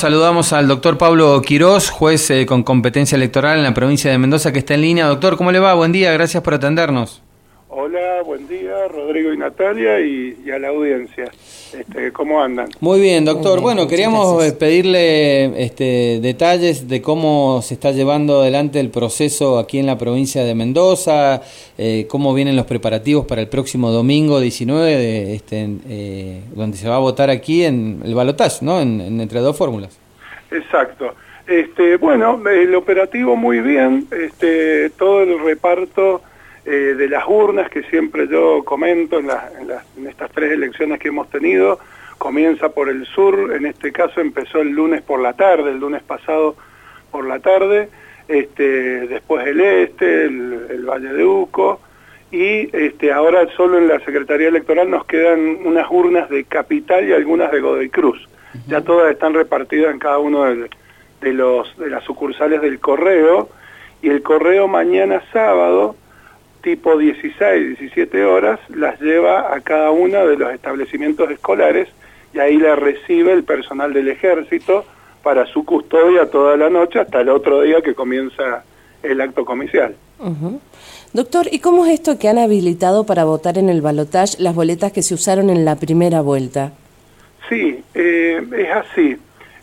Saludamos al doctor Pablo Quirós, juez con competencia electoral en la provincia de Mendoza, que está en línea. Doctor, ¿cómo le va? Buen día, gracias por atendernos. Hola, buen día, Rodrigo y Natalia, y a la audiencia. ¿Cómo andan? Muy bien, doctor. Bien, bueno, queríamos pedirle detalles de cómo se está llevando adelante el proceso aquí en la provincia de Mendoza, cómo vienen los preparativos para el próximo domingo 19, donde se va a votar aquí en el balotaje, ¿no? Entre dos fórmulas. Exacto. Bueno, el operativo muy bien, todo el reparto de las urnas, que siempre yo comento en estas tres elecciones que hemos tenido, comienza por el sur. En este caso empezó el lunes por la tarde, el lunes pasado por la tarde, después el el Valle de Uco, y ahora solo en la Secretaría Electoral nos quedan unas urnas de Capital y algunas de Godoy Cruz. Ya todas están repartidas en cada uno de las sucursales del Correo, y el Correo mañana sábado, tipo 16, 17 horas, las lleva a cada uno de los establecimientos escolares, y ahí la recibe el personal del Ejército para su custodia toda la noche hasta el otro día que comienza el acto comicial. Doctor, ¿y cómo es esto que han habilitado para votar en el balotaje las boletas que se usaron en la primera vuelta? Sí, es así.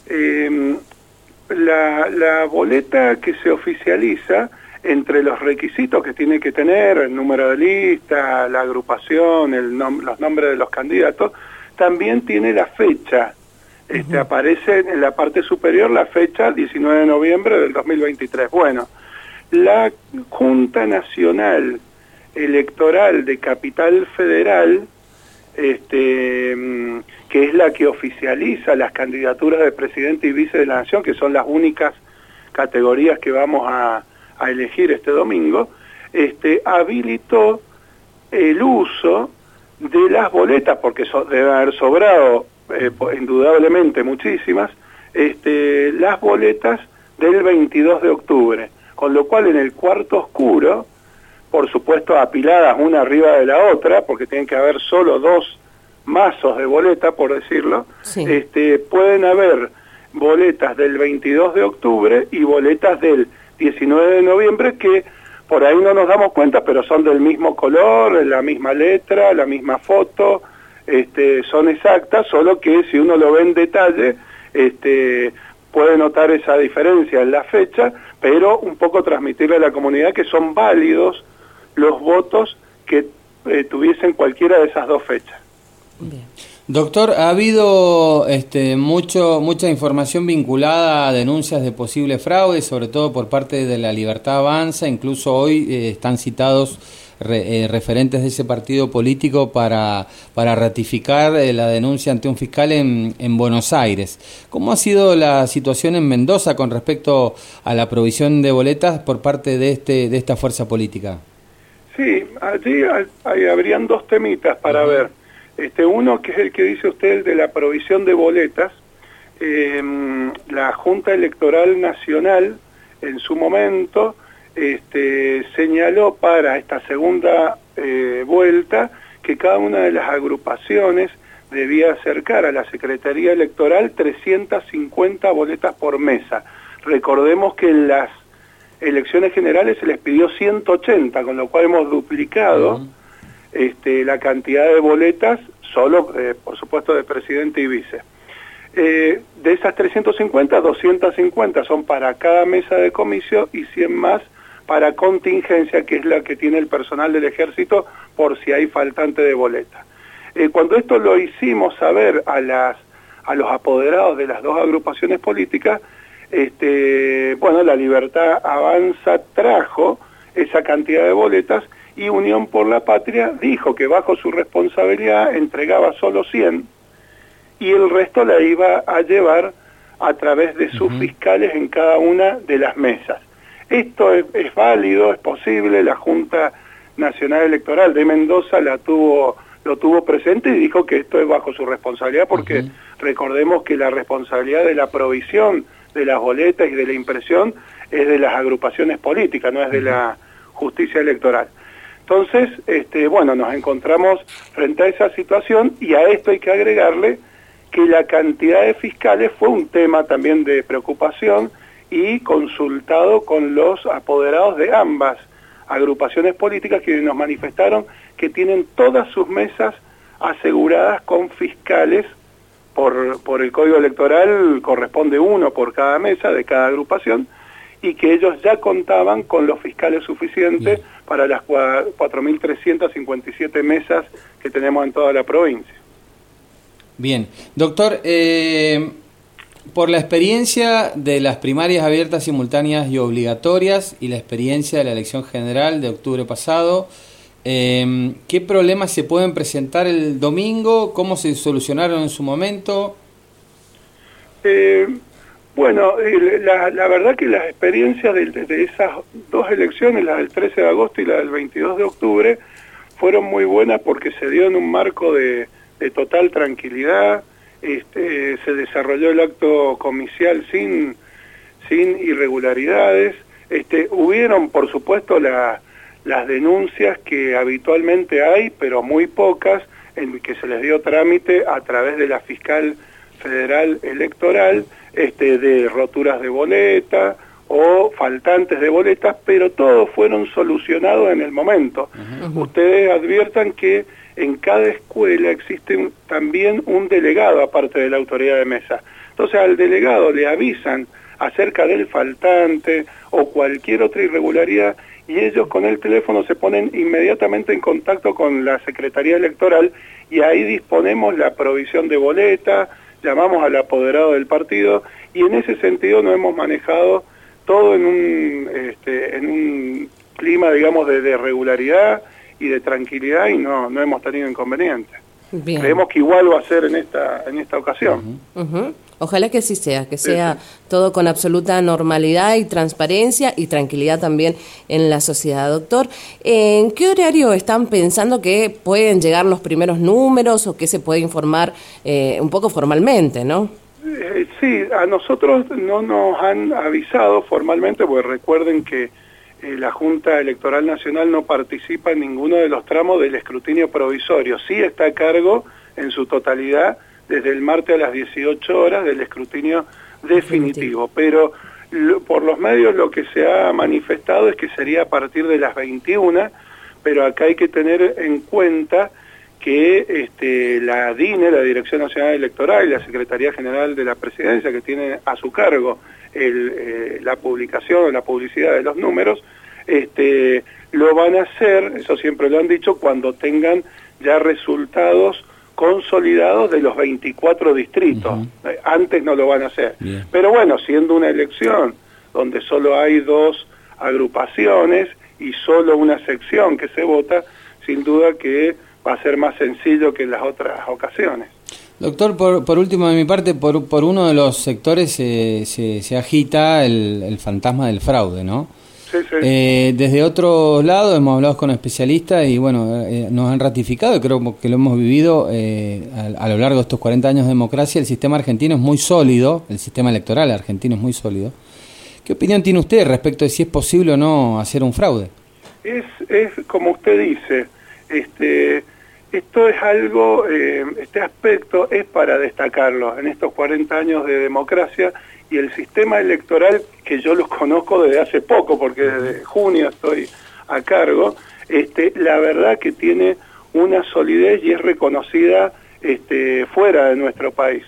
La boleta que se oficializa, entre los requisitos que tiene que tener, el número de lista, la agrupación, los nombres de los candidatos, también tiene la fecha. Aparece en la parte superior la fecha 19 de noviembre del 2023. Bueno, la Junta Nacional Electoral de Capital Federal, que es la que oficializa las candidaturas de presidente y vice de la Nación, que son las únicas categorías que vamos a elegir este domingo, habilitó el uso de las boletas, porque deben haber sobrado indudablemente muchísimas, las boletas del 22 de octubre, con lo cual en el cuarto oscuro, por supuesto apiladas una arriba de la otra, porque tienen que haber solo dos mazos de boleta, por decirlo, sí. Pueden haber boletas del 22 de octubre y boletas del 19 de noviembre, que por ahí no nos damos cuenta, pero son del mismo color, la misma letra, la misma foto, son exactas, solo que si uno lo ve en detalle, puede notar esa diferencia en la fecha, pero un poco transmitirle a la comunidad que son válidos los votos que tuviesen cualquiera de esas dos fechas. Bien. Doctor, ha habido mucha información vinculada a denuncias de posible fraude, sobre todo por parte de La Libertad Avanza. Incluso hoy están citados referentes de ese partido político para ratificar la denuncia ante un fiscal en Buenos Aires. ¿Cómo ha sido la situación en Mendoza con respecto a la provisión de boletas por parte de esta fuerza política? Sí, allí habrían dos temitas para ver. Uno, que es el que dice usted, el de la provisión de boletas. La Junta Electoral Nacional, en su momento, señaló para esta segunda vuelta que cada una de las agrupaciones debía acercar a la Secretaría Electoral 350 boletas por mesa. Recordemos que en las elecciones generales se les pidió 180, con lo cual hemos duplicado la cantidad de boletas, solo, por supuesto, de presidente y vice. De esas 350, 250 son para cada mesa de comicio y 100 más para contingencia, que es la que tiene el personal del Ejército por si hay faltante de boleta. Cuando esto lo hicimos saber a los apoderados de las dos agrupaciones políticas, bueno, La Libertad Avanza trajo esa cantidad de boletas, y Unión por la Patria dijo que bajo su responsabilidad entregaba solo 100 y el resto la iba a llevar a través de sus fiscales en cada una de las mesas. Esto es válido, es posible. La Junta Nacional Electoral de Mendoza lo tuvo presente y dijo que esto es bajo su responsabilidad, porque recordemos que la responsabilidad de la provisión de las boletas y de la impresión es de las agrupaciones políticas, no es de la justicia electoral. Entonces, bueno, nos encontramos frente a esa situación, y a esto hay que agregarle que la cantidad de fiscales fue un tema también de preocupación y consultado con los apoderados de ambas agrupaciones políticas, que nos manifestaron que tienen todas sus mesas aseguradas con fiscales. Por el Código Electoral corresponde uno por cada mesa de cada agrupación, y que ellos ya contaban con los fiscales suficientes para las 4.357 mesas que tenemos en toda la provincia. Bien. Doctor, por la experiencia de las primarias abiertas, simultáneas y obligatorias y la experiencia de la elección general de octubre pasado, ¿qué problemas se pueden presentar el domingo? ¿Cómo se solucionaron en su momento? Bueno, la verdad que las experiencias de esas dos elecciones, la del 13 de agosto y la del 22 de octubre, fueron muy buenas porque se dio en un marco de total tranquilidad. Se desarrolló el acto comicial sin irregularidades. Hubieron, por supuesto, las denuncias que habitualmente hay, pero muy pocas, en que se les dio trámite a través de la fiscal federal electoral, de roturas de boleta o faltantes de boletas, pero todos fueron solucionados en el momento. Ustedes adviertan que en cada escuela existe también un delegado aparte de la autoridad de mesa. Entonces al delegado le avisan acerca del faltante o cualquier otra irregularidad, y ellos con el teléfono se ponen inmediatamente en contacto con la Secretaría Electoral, y ahí disponemos la provisión de boleta, llamamos al apoderado del partido, y en ese sentido nos hemos manejado todo en un clima, digamos, de regularidad y de tranquilidad, y no hemos tenido inconvenientes. Bien. Creemos que igual va a ser en esta ocasión. Ojalá que así sea, que sea todo con absoluta normalidad y transparencia y tranquilidad también en la sociedad. Doctor, ¿en qué horario están pensando que pueden llegar los primeros números o que se puede informar un poco formalmente, no? Sí, a nosotros no nos han avisado formalmente, porque recuerden que la Junta Electoral Nacional no participa en ninguno de los tramos del escrutinio provisorio. Sí está a cargo en su totalidad desde el martes a las 18 horas del escrutinio definitivo. Pero por los medios lo que se ha manifestado es que sería a partir de las 21, pero acá hay que tener en cuenta que la DINE, la Dirección Nacional Electoral, y la Secretaría General de la Presidencia, que tiene a su cargo la publicación o la publicidad de los números, lo van a hacer, eso siempre lo han dicho, cuando tengan ya resultados consolidados de los 24 distritos. Antes no lo van a hacer. Bien. Pero bueno, siendo una elección donde solo hay dos agrupaciones y solo una sección que se vota, sin duda que va a ser más sencillo que en las otras ocasiones. Doctor, por último de mi parte, por uno de los sectores se agita el fantasma del fraude, ¿no? Sí, sí. Desde otro lado hemos hablado con especialistas y bueno, nos han ratificado, y creo que lo hemos vivido a lo largo de estos 40 años de democracia. El sistema argentino es muy sólido, el sistema electoral argentino es muy sólido. ¿Qué opinión tiene usted respecto de si es posible o no hacer un fraude? Es como usted dice, esto es algo, este aspecto es para destacarlo en estos 40 años de democracia, y el sistema electoral, que yo los conozco desde hace poco, porque desde junio estoy a cargo, la verdad que tiene una solidez y es reconocida fuera de nuestro país.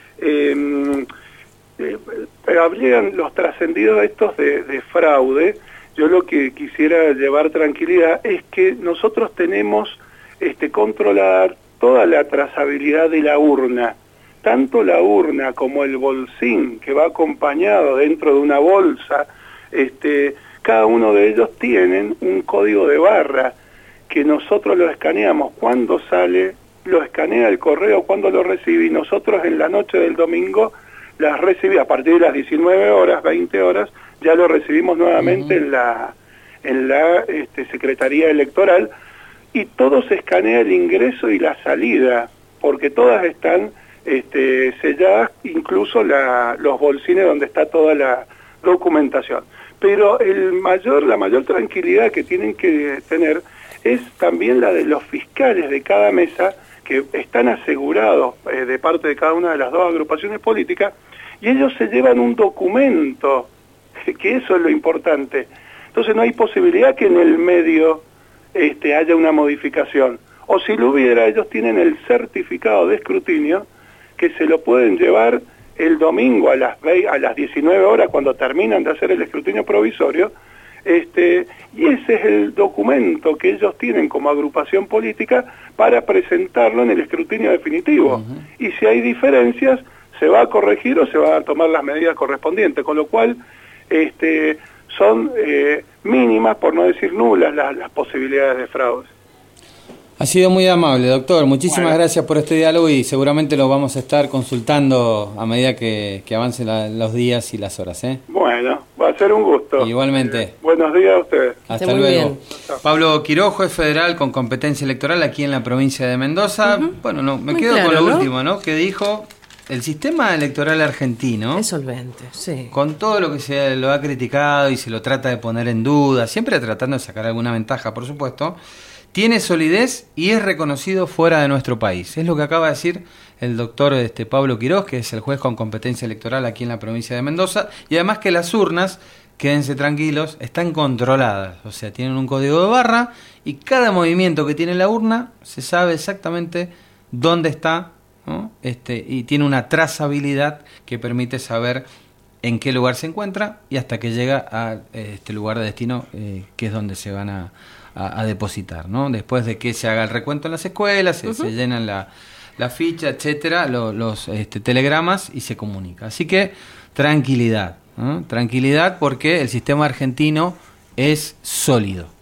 Habrían los trascendidos estos de fraude. Yo lo que quisiera llevar tranquilidad es que nosotros tenemos controlar toda la trazabilidad de la urna, tanto la urna como el bolsín que va acompañado dentro de una bolsa. Cada uno de ellos tienen un código de barra que nosotros lo escaneamos cuando sale, lo escanea el correo cuando lo recibe, y nosotros en la noche del domingo las recibimos. A partir de las 19 horas, 20 horas, ya lo recibimos nuevamente en la Secretaría Electoral, y todo se escanea el ingreso y la salida, porque todas están selladas, incluso los bolsines donde está toda la documentación. Pero la mayor tranquilidad que tienen que tener es también la de los fiscales de cada mesa, que están asegurados de parte de cada una de las dos agrupaciones políticas, y ellos se llevan un documento, que eso es lo importante. Entonces no hay posibilidad que en el medio haya una modificación. O si lo hubiera, ellos tienen el certificado de escrutinio, que se lo pueden llevar el domingo a las 19 horas, cuando terminan de hacer el escrutinio provisorio, y ese es el documento que ellos tienen como agrupación política para presentarlo en el escrutinio definitivo. Y si hay diferencias, se va a corregir o se van a tomar las medidas correspondientes, con lo cual son mínimas, por no decir nulas, las posibilidades de fraude. Ha sido muy amable, doctor. Muchísimas gracias por este diálogo y seguramente lo vamos a estar consultando a medida que avancen los días y las horas. Bueno, va a ser un gusto. Igualmente. Buenos días a ustedes. Hasta luego. Pablo Quiroz, juez federal con competencia electoral aquí en la provincia de Mendoza. Bueno, me quedo con lo último, ¿no? Que dijo: el sistema electoral argentino es solvente, sí. Con todo lo que se lo ha criticado y se lo trata de poner en duda, siempre tratando de sacar alguna ventaja, por supuesto, tiene solidez y es reconocido fuera de nuestro país. Es lo que acaba de decir el doctor Pablo Quiroz, que es el juez con competencia electoral aquí en la provincia de Mendoza, y además que las urnas, quédense tranquilos, están controladas, o sea, tienen un código de barra y cada movimiento que tiene la urna se sabe exactamente dónde está, ¿no? Y tiene una trazabilidad que permite saber en qué lugar se encuentra y hasta que llega a este lugar de destino, que es donde se van a depositar, ¿no? Después de que se haga el recuento en las escuelas, se llenan la ficha, etcétera, los telegramas y se comunica. Así que tranquilidad, ¿no? Tranquilidad, porque el sistema argentino es sólido.